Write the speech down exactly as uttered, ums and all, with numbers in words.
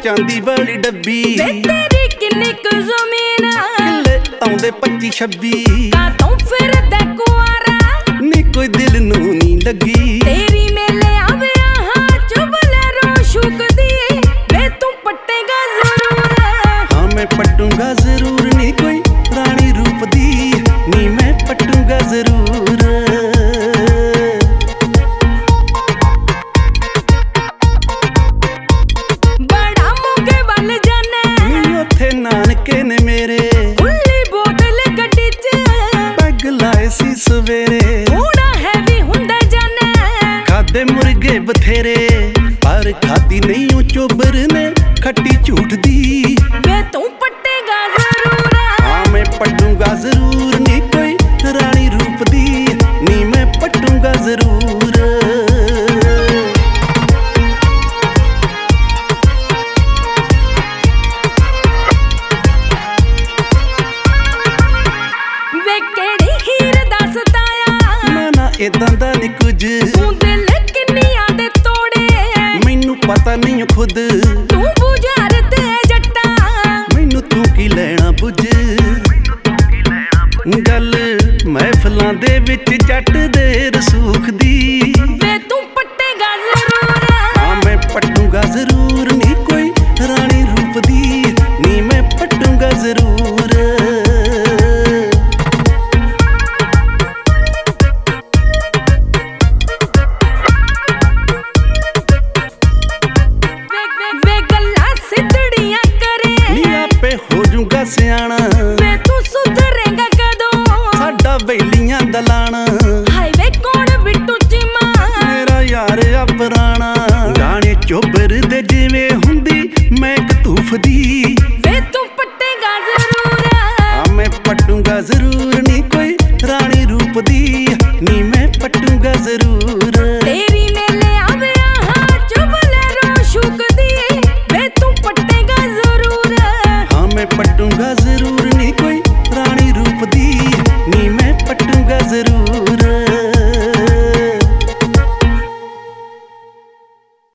चांदी वाली डब्बी वे तेरी किन्नी क ज़मीन किले आउंदे पच्ची छब्बी कातों फिरदा कुआरा नी कोई दिल नू नी लगी तेरी मेले आवे हाँ चुभले रोशुक दी वे तू पट्टेगा जरूर हाँ मैं पटूंगा जरूर नी कोई रानी रूप दी नी मैं पटूंगा जरूर बड़ा मोगे वाल जाने उथे नानके ने मेरे खुली बोतल गड्डी च पैग लाए सी सवेरे थोड़ा हैवी हुंदा जाने खादे मुर्गे बथेरे पर खादी नहीं ऊ चोबर ने खट्टी झूठ दी वे तू पट्टेगा जरूर हाँ मैं पटूंगा जरूर नी कोई रानी रूप दी नी मैं पटूंगा जरूर वे केड़ी हीर दा सताया ना ना इदां दा नी कुछ तू दिल किन्नियां दे तोड़े मैनू पता नहीं खुद तू बुझार ते जट्टा मैनू तू की लेना बुझ गल महफिलां दे विच जट दे रसूख दी वे तू पट्टेगा जरूर हाँ मैं पटूंगा जरूर नी कोई रानी रूप दी नी मैं पटूंगा जरूर वे वे वे गल्ला सिद्धड़ियां करे नी आपे हो जूंगा सियाणा वे तू सुधरेगा कदों साडा वेलियां दा लाना हाईवे कौन बिट्टू चिमा मेरा यार आ पुराना गाने चोबर दे जिवें हुंदी मैं कतूफ दी